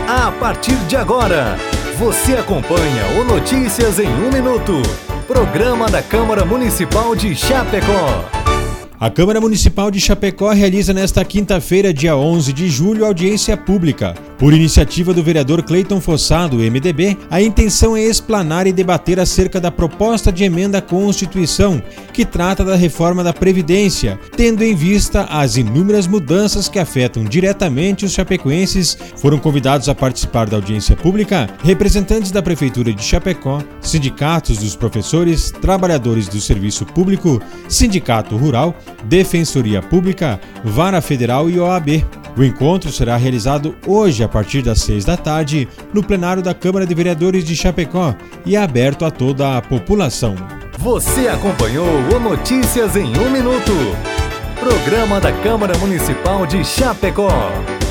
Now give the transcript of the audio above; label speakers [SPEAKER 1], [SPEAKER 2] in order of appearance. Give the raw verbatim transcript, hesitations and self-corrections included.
[SPEAKER 1] A partir de agora, você acompanha o Notícias em um Minuto, programa da Câmara Municipal de Chapecó.
[SPEAKER 2] A Câmara Municipal de Chapecó realiza nesta quinta-feira, dia onze de julho, audiência pública. Por iniciativa do vereador Cleiton Fossado, M D B, a intenção é explanar e debater acerca da proposta de emenda à Constituição, que trata da reforma da Previdência, tendo em vista as inúmeras mudanças que afetam diretamente os chapecoenses. Foram convidados a participar da audiência pública representantes da Prefeitura de Chapecó, sindicatos dos professores, trabalhadores do serviço público, Sindicato Rural, Defensoria Pública, Vara Federal e O A B. O encontro será realizado hoje a partir das seis da tarde no plenário da Câmara de Vereadores de Chapecó e é aberto a toda a população.
[SPEAKER 1] Você acompanhou o Notícias em um Minuto, programa da Câmara Municipal de Chapecó.